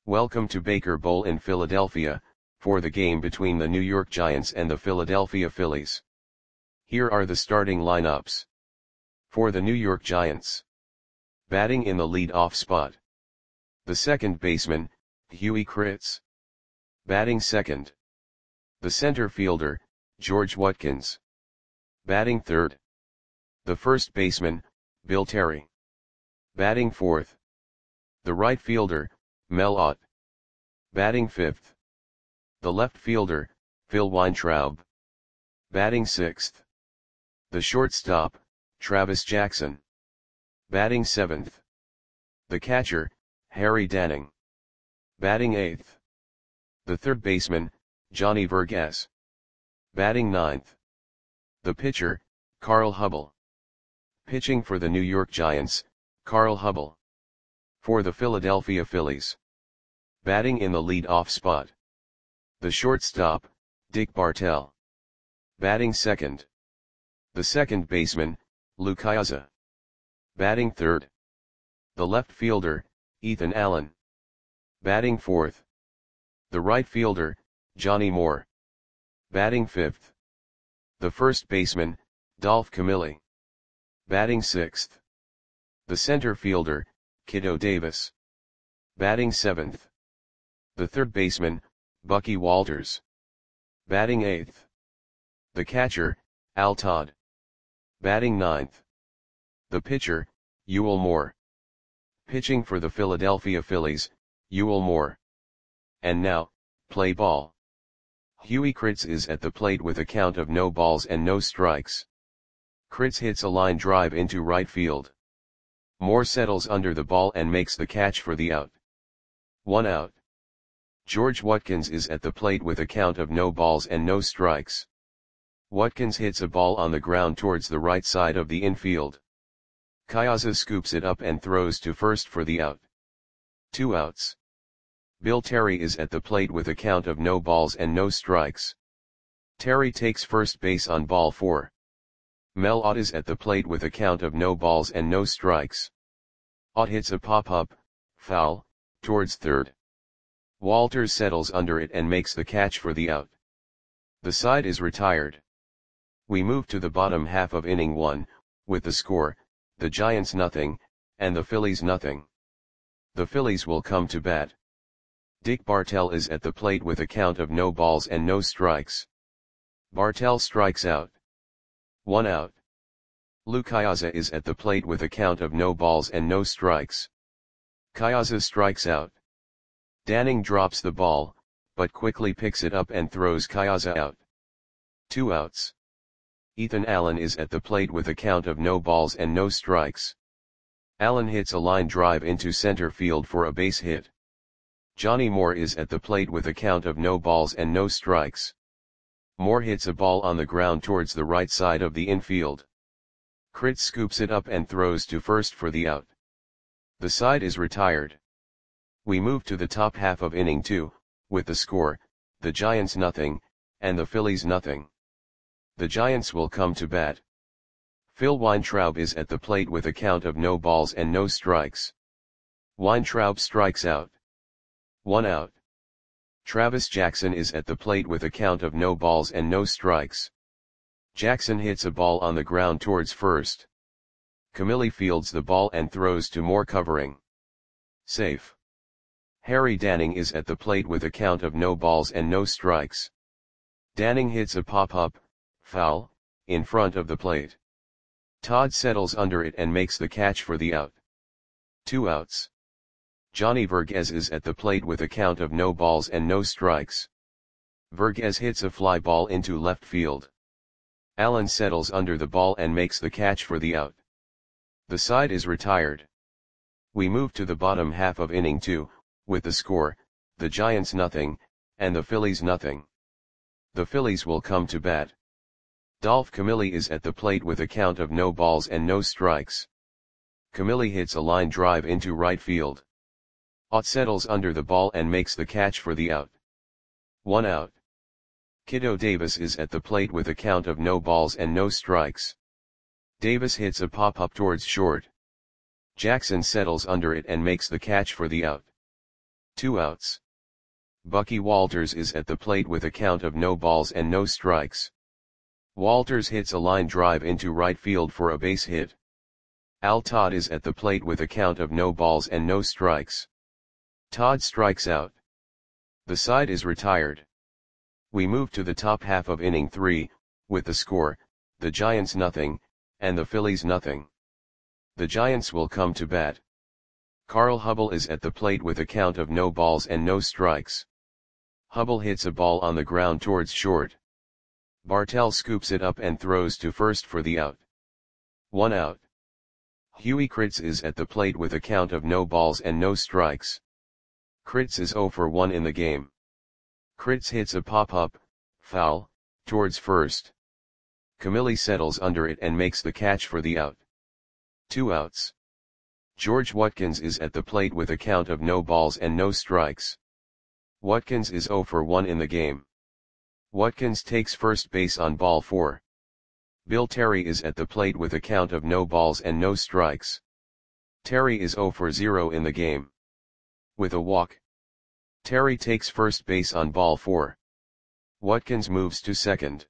Welcome to Baker Bowl in Philadelphia, for the game between the New York Giants and the Philadelphia Phillies. Here are the starting lineups. For the New York Giants. Batting in the lead-off spot. The second baseman, Huey Kritz. Batting second. The center fielder, George Watkins. Batting third. The first baseman, Bill Terry. Batting fourth. The right fielder, Mel Ott. Batting fifth. The left fielder, Phil Weintraub. Batting sixth. The shortstop, Travis Jackson. Batting seventh. The catcher, Harry Danning. Batting eighth. The third baseman, Johnny Vergas. Batting ninth. The pitcher, Carl Hubbell. Pitching for the New York Giants, Carl Hubbell. For the Philadelphia Phillies. Batting in the lead-off spot. The shortstop, Dick Bartell. Batting second. The second baseman, Lou Ciosa. Batting third. The left fielder, Ethan Allen. Batting fourth. The right fielder, Johnny Moore. Batting fifth. The first baseman, Dolph Camilli. Batting sixth. The center fielder, Kiddo Davis. Batting seventh. The third baseman, Bucky Walters. Batting eighth. The catcher, Al Todd. Batting ninth. The pitcher, Ewell Moore. Pitching for the Philadelphia Phillies, Ewell Moore. And now, play ball. Huey Kritz is at the plate with a count of no balls and no strikes. Kritz hits a line drive into right field. Moore settles under the ball and makes the catch for the out. 1 out. George Watkins is at the plate with a count of no balls and no strikes. Watkins hits a ball on the ground towards the right side of the infield. Ciosa scoops it up and throws to first for the out. 2 outs. Bill Terry is at the plate with a count of no balls and no strikes. Terry takes first base on ball 4. Mel Ott is at the plate with a count of no balls and no strikes. Ott hits a pop-up, foul, towards third. Walters settles under it and makes the catch for the out. The side is retired. We move to the bottom half of inning 1, with the score, the Giants nothing, and the Phillies nothing. The Phillies will come to bat. Dick Bartell is at the plate with a count of no balls and no strikes. Bartell strikes out. 1 out. Lou Ciosa is at the plate with a count of no balls and no strikes. Ciosa strikes out. Danning drops the ball, but quickly picks it up and throws Ciosa out. 2 outs. Ethan Allen is at the plate with a count of no balls and no strikes. Allen hits a line drive into center field for a base hit. Johnny Moore is at the plate with a count of no balls and no strikes. Moore hits a ball on the ground towards the right side of the infield. Kritz scoops it up and throws to first for the out. The side is retired. We move to the top half of inning 2, with the score, the Giants nothing, and the Phillies nothing. The Giants will come to bat. Phil Weintraub is at the plate with a count of no balls and no strikes. Weintraub strikes out. 1 out. Travis Jackson is at the plate with a count of no balls and no strikes. Jackson hits a ball on the ground towards first. Camilli fields the ball and throws to Moore covering. Safe. Harry Danning is at the plate with a count of no balls and no strikes. Danning hits a pop-up, foul, in front of the plate. Todd settles under it and makes the catch for the out. 2 outs. Johnny Vergas is at the plate with a count of no balls and no strikes. Vergas hits a fly ball into left field. Allen settles under the ball and makes the catch for the out. The side is retired. We move to the bottom half of inning 2, with the score, the Giants nothing, and the Phillies nothing. The Phillies will come to bat. Dolph Camilli is at the plate with a count of no balls and no strikes. Camilli hits a line drive into right field. Ott settles under the ball and makes the catch for the out. 1 out. Kiddo Davis is at the plate with a count of no balls and no strikes. Davis hits a pop-up towards short. Jackson settles under it and makes the catch for the out. 2 outs. Bucky Walters is at the plate with a count of no balls and no strikes. Walters hits a line drive into right field for a base hit. Al Todd is at the plate with a count of no balls and no strikes. Todd strikes out. The side is retired. We move to the top half of inning 3, with the score, the Giants nothing, and the Phillies nothing. The Giants will come to bat. Carl Hubbell is at the plate with a count of no balls and no strikes. Hubbell hits a ball on the ground towards short. Bartell scoops it up and throws to first for the out. 1 out. Huey Kritz is at the plate with a count of no balls and no strikes. Kritz is 0 for 1 in the game. Kritz hits a pop-up, foul, towards first. Camilli settles under it and makes the catch for the out. 2 outs. George Watkins is at the plate with a count of no balls and no strikes. Watkins is 0 for 1 in the game. Watkins takes first base on ball 4. Bill Terry is at the plate with a count of no balls and no strikes. Terry is 0 for 0 in the game. With a walk, Terry takes first base on ball 4. Watkins moves to second.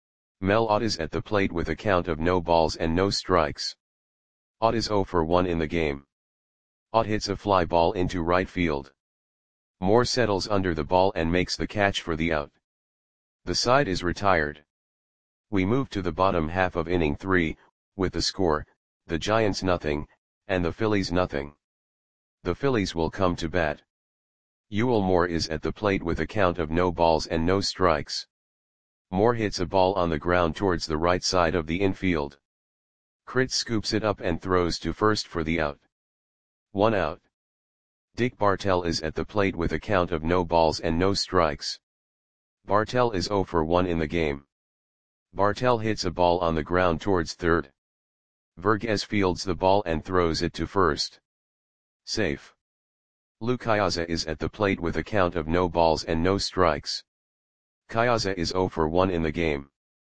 Mel Ott is at the plate with a count of no balls and no strikes. Ott is 0 for 1 in the game. Ott hits a fly ball into right field. Moore settles under the ball and makes the catch for the out. The side is retired. We move to the bottom half of inning 3, with the score, the Giants nothing, and the Phillies nothing. The Phillies will come to bat. Ewell Moore is at the plate with a count of no balls and no strikes. Moore hits a ball on the ground towards the right side of the infield. Kritz scoops it up and throws to first for the out. 1 out. Dick Bartell is at the plate with a count of no balls and no strikes. Bartell is 0 for 1 in the game. Bartell hits a ball on the ground towards third. Vergez fields the ball and throws it to first. Safe. Lou Cayaza is at the plate with a count of no balls and no strikes. Cayaza is 0 for 1 in the game.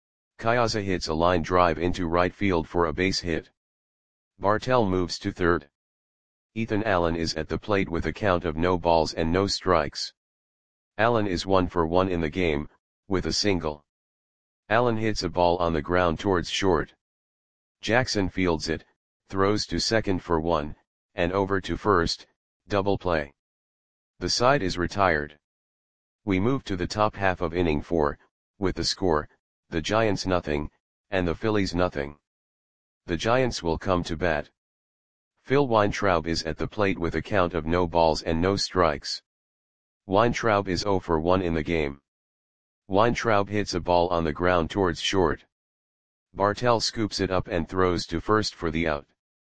Cayaza hits a line drive into right field for a base hit. Bartell moves to third. Ethan Allen is at the plate with a count of no balls and no strikes. Allen is 1 for 1 in the game, with a single. Allen hits a ball on the ground towards short. Jackson fields it, throws to second for 1, and over to first, double play. The side is retired. We move to the top half of inning 4, with the score, the Giants nothing, and the Phillies nothing. The Giants will come to bat. Phil Weintraub is at the plate with a count of no balls and no strikes. Weintraub is 0 for 1 in the game. Weintraub hits a ball on the ground towards short. Bartell scoops it up and throws to first for the out.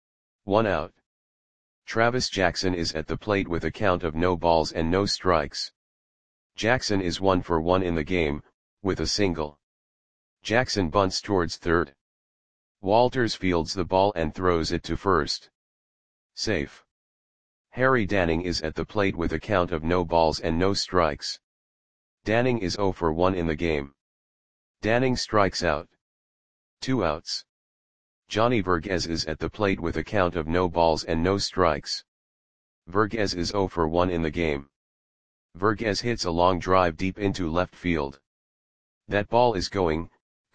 1 out. Travis Jackson is at the plate with a count of no balls and no strikes. Jackson is 1 for 1 in the game, with a single. Jackson bunts towards third. Walters fields the ball and throws it to first. Safe. Harry Danning is at the plate with a count of no balls and no strikes. Danning is 0 for 1 in the game. Danning strikes out. 2 outs. Johnny Vergez is at the plate with a count of no balls and no strikes. Vergez is 0 for 1 in the game. Vergez hits a long drive deep into left field. That ball is gone.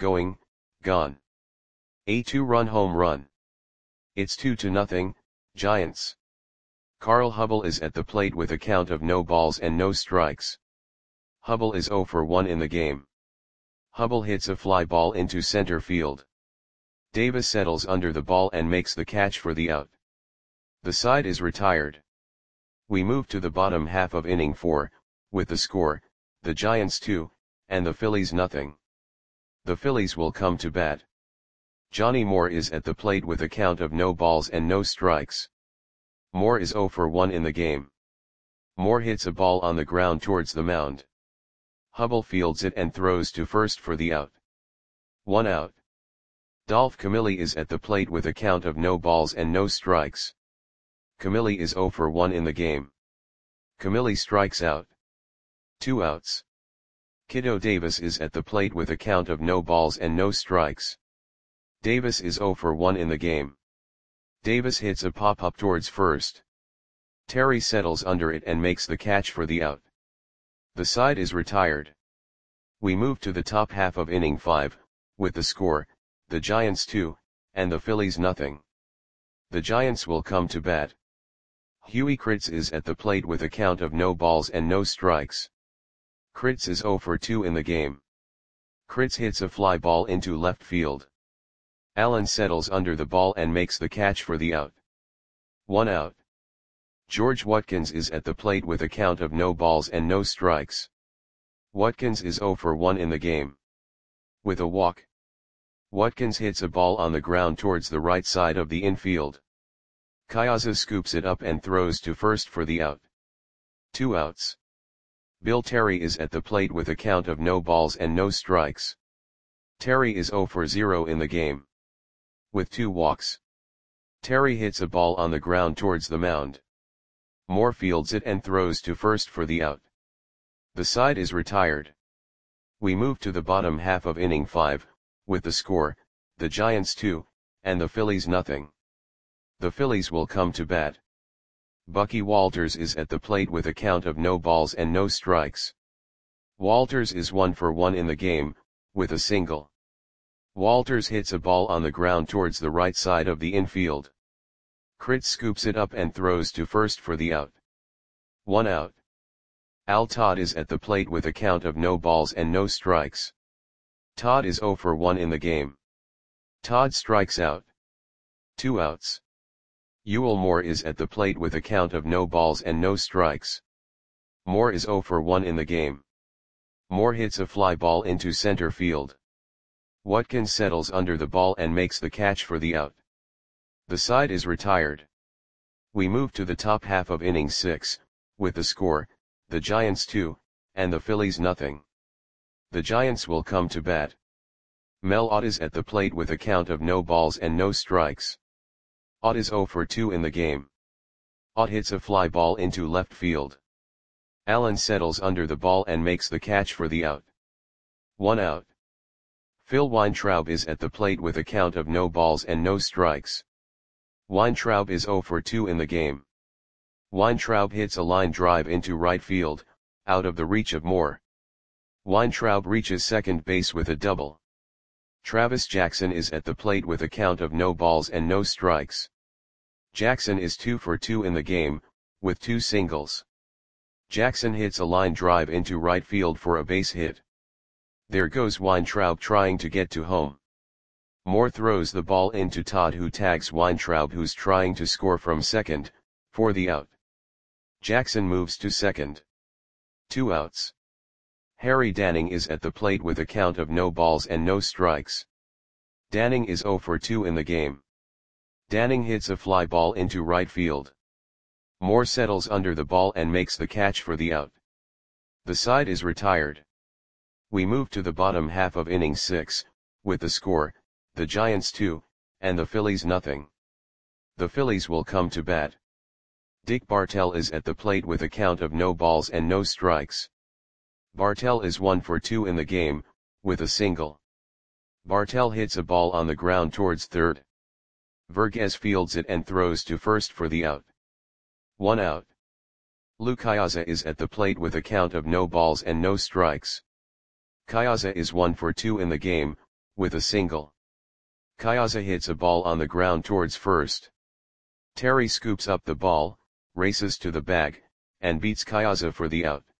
A 2-run home run. It's 2-0, Giants. Carl Hubbell is at the plate with a count of no balls and no strikes. Hubbell is 0 for 1 in the game. Hubbell hits a fly ball into center field. Davis settles under the ball and makes the catch for the out. The side is retired. We move to the bottom half of inning 4, with the score, the Giants 2, and the Phillies nothing. The Phillies will come to bat. Johnny Moore is at the plate with a count of no balls and no strikes. Moore is 0 for 1 in the game. Moore hits a ball on the ground towards the mound. Hubbell fields it and throws to first for the out. 1 out. Dolph Camilli is at the plate with a count of no balls and no strikes. Camilli is 0 for 1 in the game. Camilli strikes out. 2 outs. Kiddo Davis is at the plate with a count of no balls and no strikes. Davis is 0 for 1 in the game. Davis hits a pop-up towards first. Terry settles under it and makes the catch for the out. The side is retired. We move to the top half of inning 5, with the score, the Giants 2, and the Phillies nothing. The Giants will come to bat. Huey Kritz is at the plate with a count of no balls and no strikes. Kritz is 0 for 2 in the game. Kritz hits a fly ball into left field. Allen settles under the ball and makes the catch for the out. 1 out. George Watkins is at the plate with a count of no balls and no strikes. Watkins is 0 for 1 in the game. With a walk, Watkins hits a ball on the ground towards the right side of the infield. Kayaza scoops it up and throws to first for the out. 2 outs. Bill Terry is at the plate with a count of no balls and no strikes. Terry is 0 for 0 in the game. With 2 walks, Terry hits a ball on the ground towards the mound. Moore fields it and throws to first for the out. The side is retired. We move to the bottom half of inning 5, with the score, the Giants 2, and the Phillies nothing. The Phillies will come to bat. Bucky Walters is at the plate with a count of no balls and no strikes. Walters is 1 for 1 in the game, with a single. Walters hits a ball on the ground towards the right side of the infield. Kritz scoops it up and throws to first for the out. 1 out. Al Todd is at the plate with a count of no balls and no strikes. Todd is 0 for 1 in the game. Todd strikes out. 2 outs. Ewell Moore is at the plate with a count of no balls and no strikes. Moore is 0 for 1 in the game. Moore hits a fly ball into center field. Watkins settles under the ball and makes the catch for the out. The side is retired. We move to the top half of inning 6, with the score, the Giants 2, and the Phillies nothing. The Giants will come to bat. Mel Ott is at the plate with a count of no balls and no strikes. Ott is 0 for 2 in the game. Ott hits a fly ball into left field. Allen settles under the ball and makes the catch for the out. 1 out. Phil Weintraub is at the plate with a count of no balls and no strikes. Weintraub is 0 for 2 in the game. Weintraub hits a line drive into right field, out of the reach of Moore. Weintraub reaches second base with a double. Travis Jackson is at the plate with a count of no balls and no strikes. Jackson is 2 for 2 in the game, with 2 singles. Jackson hits a line drive into right field for a base hit. There goes Weintraub trying to get to home. Moore throws the ball into Todd, who tags Weintraub, who's trying to score from second, for the out. Jackson moves to second. 2 outs. Harry Danning is at the plate with a count of no balls and no strikes. Danning is 0 for 2 in the game. Danning hits a fly ball into right field. Moore settles under the ball and makes the catch for the out. The side is retired. We move to the bottom half of inning 6, with the score, the Giants 2, and the Phillies nothing. The Phillies will come to bat. Dick Bartell is at the plate with a count of no balls and no strikes. Bartell is 1 for 2 in the game, with a single. Bartell hits a ball on the ground towards third. Vergez fields it and throws to first for the out. 1 out. Lou Kayaza is at the plate with a count of no balls and no strikes. Kayaza is 1 for 2 in the game, with a single. Kayaza hits a ball on the ground towards first. Terry scoops up the ball, races to the bag, and beats Kayaza for the out.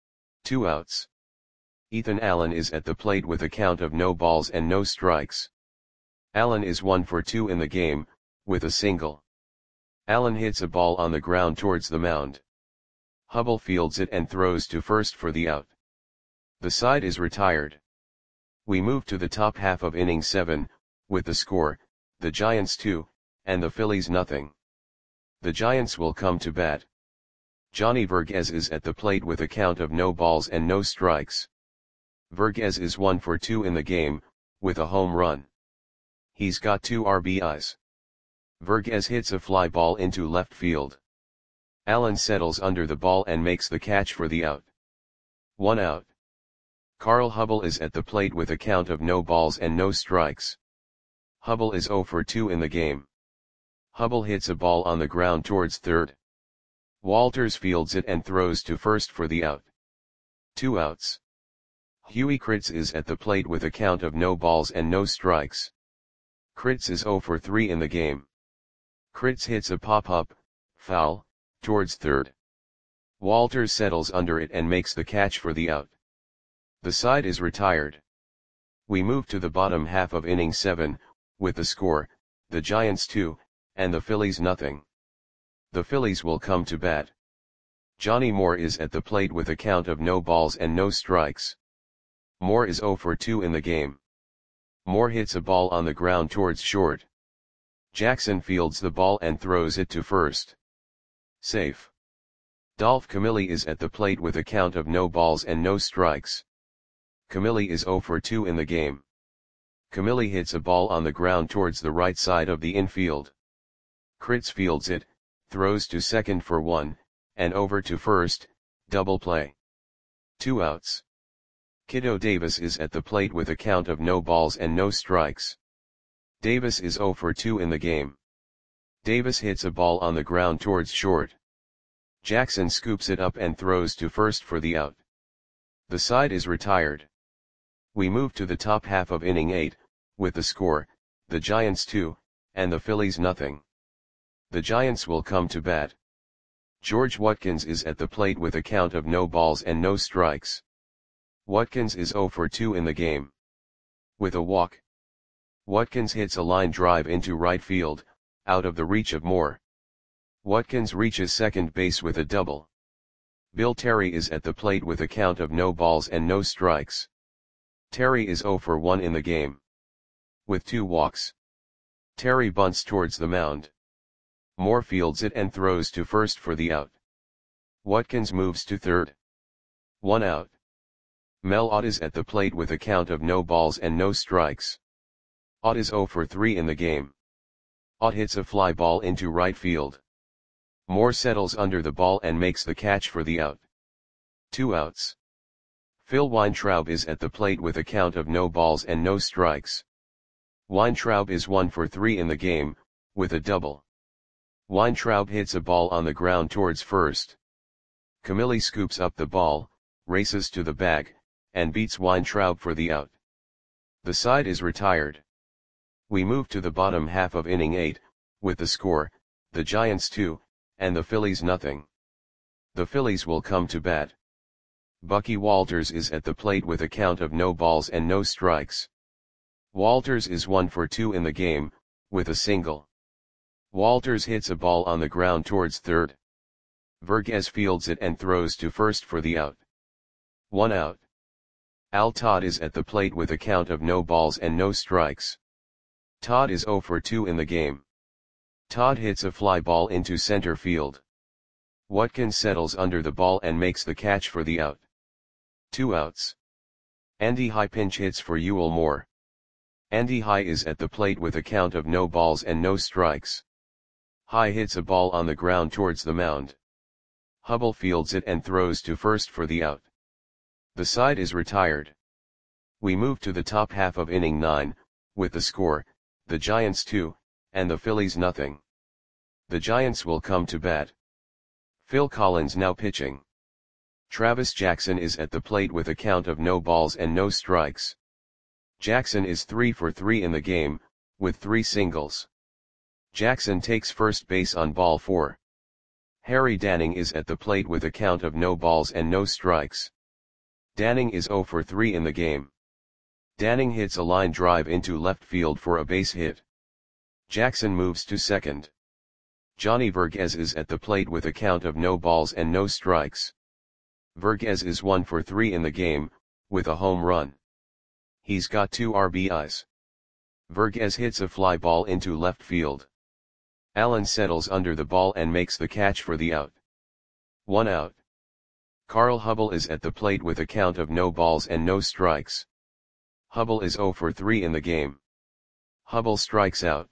2 outs. Ethan Allen is at the plate with a count of no balls and no strikes. Allen is 1 for 2 in the game, with a single. Allen hits a ball on the ground towards the mound. Hubble fields it and throws to first for the out. The side is retired. We move to the top half of inning 7, with the score, the Giants 2, and the Phillies nothing. The Giants will come to bat. Johnny Vergez is at the plate with a count of no balls and no strikes. Vergez is 1 for 2 in the game, with a home run. He's got 2 RBIs. Vergez hits a fly ball into left field. Allen settles under the ball and makes the catch for the out. 1 out. Carl Hubble is at the plate with a count of no balls and no strikes. Hubble is 0 for 2 in the game. Hubble hits a ball on the ground towards third. Walters fields it and throws to first for the out. 2 outs. Huey Kritz is at the plate with a count of no balls and no strikes. Kritz is 0 for 3 in the game. Kritz hits a pop-up, foul, towards third. Walters settles under it and makes the catch for the out. The side is retired. We move to the bottom half of inning 7, with the score, the Giants 2, and the Phillies nothing. The Phillies will come to bat. Johnny Moore is at the plate with a count of no balls and no strikes. Moore is 0 for 2 in the game. Moore hits a ball on the ground towards short. Jackson fields the ball and throws it to first. Safe. Dolph Camilli is at the plate with a count of no balls and no strikes. Camilli is 0 for 2 in the game. Camilli hits a ball on the ground towards the right side of the infield. Kritz fields it, throws to second for 1, and over to first, double play. 2 outs. Kiddo Davis is at the plate with a count of no balls and no strikes. Davis is 0 for 2 in the game. Davis hits a ball on the ground towards short. Jackson scoops it up and throws to first for the out. The side is retired. We move to the top half of inning 8, with the score, the Giants 2, and the Phillies nothing. The Giants will come to bat. George Watkins is at the plate with a count of no balls and no strikes. Watkins is 0 for 2 in the game. With a walk. Watkins hits a line drive into right field, out of the reach of Moore. Watkins reaches second base with a double. Bill Terry is at the plate with a count of no balls and no strikes. Terry is 0 for 1 in the game. With 2 walks. Terry bunts towards the mound. Moore fields it and throws to first for the out. Watkins moves to third. 1 out. Mel Ott is at the plate with a count of no balls and no strikes. Ott is 0 for 3 in the game. Ott hits a fly ball into right field. Moore settles under the ball and makes the catch for the out. 2 outs. Phil Weintraub is at the plate with a count of no balls and no strikes. Weintraub is 1 for 3 in the game, with a double. Weintraub hits a ball on the ground towards first. Camilli scoops up the ball, races to the bag, and beats Weintraub for the out. The side is retired. We move to the bottom half of inning 8, with the score, the Giants 2, and the Phillies nothing. The Phillies will come to bat. Bucky Walters is at the plate with a count of no balls and no strikes. Walters is 1 for 2 in the game, with a single. Walters hits a ball on the ground towards third. Vergez fields it and throws to first for the out. 1 out. Al Todd is at the plate with a count of no balls and no strikes. Todd is 0 for 2 in the game. Todd hits a fly ball into center field. Watkins settles under the ball and makes the catch for the out. 2 outs. Andy High pinch hits for Ewell Moore. Andy High is at the plate with a count of no balls and no strikes. High hits a ball on the ground towards the mound. Hubble fields it and throws to first for the out. The side is retired. We move to the top half of inning 9, with the score, the Giants 2, and the Phillies nothing. The Giants will come to bat. Phil Collins now pitching. Travis Jackson is at the plate with a count of no balls and no strikes. Jackson is 3 for 3 in the game, with 3 singles. Jackson takes first base on ball 4. Harry Danning is at the plate with a count of no balls and no strikes. Danning is 0 for 3 in the game. Danning hits a line drive into left field for a base hit. Jackson moves to second. Johnny Vergez is at the plate with a count of no balls and no strikes. Vergez is 1 for 3 in the game, with a home run. He's got 2 RBIs. Vergez hits a fly ball into left field. Allen settles under the ball and makes the catch for the out. 1 out. Carl Hubble is at the plate with a count of no balls and no strikes. Hubble is 0 for 3 in the game. Hubble strikes out.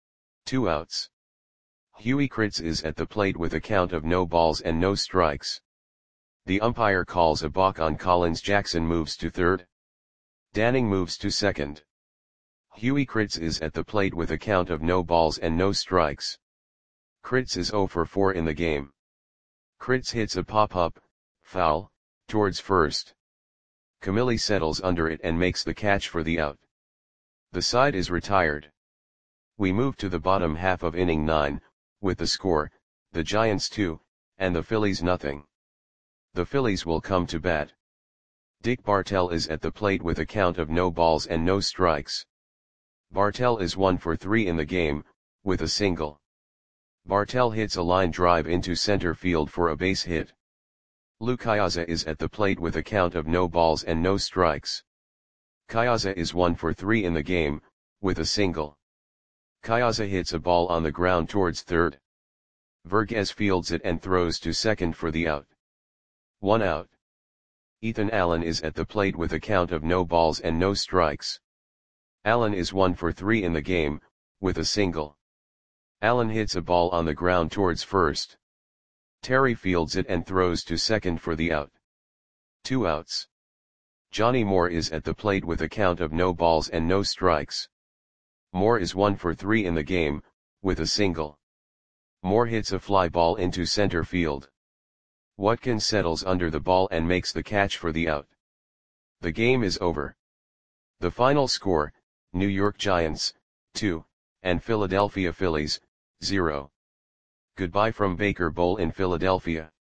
2 outs. Huey Kritz is at the plate with a count of no balls and no strikes. The umpire calls a balk on Collins. Jackson moves to third. Danning moves to second. Huey Kritz is at the plate with a count of no balls and no strikes. Kritz is 0 for 4 in the game. Kritz hits a pop-up, foul, towards first. Camilli settles under it and makes the catch for the out. The side is retired. We move to the bottom half of inning 9, with the score, the Giants 2, and the Phillies nothing. The Phillies will come to bat. Dick Bartell is at the plate with a count of no balls and no strikes. Bartell is 1 for 3 in the game, with a single. Bartell hits a line drive into center field for a base hit. Lou Cayaza is at the plate with a count of no balls and no strikes. Cayaza is 1 for 3 in the game, with a single. Cayaza hits a ball on the ground towards third. Vergez fields it and throws to second for the out. 1 out. Ethan Allen is at the plate with a count of no balls and no strikes. Allen is 1 for 3 in the game, with a single. Allen hits a ball on the ground towards first. Terry fields it and throws to second for the out. 2 outs. Johnny Moore is at the plate with a count of no balls and no strikes. Moore is 1 for 3 in the game, with a single. Moore hits a fly ball into center field. Watkins settles under the ball and makes the catch for the out. The game is over. The final score, New York Giants, 2, and Philadelphia Phillies, 0. Goodbye from Baker Bowl in Philadelphia.